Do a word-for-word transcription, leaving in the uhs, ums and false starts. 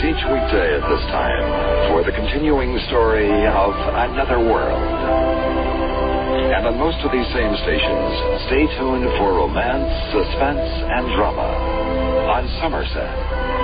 each weekday at this time for the continuing story of Another World. And on most of these same stations, stay tuned for romance, suspense, and drama on Somerset.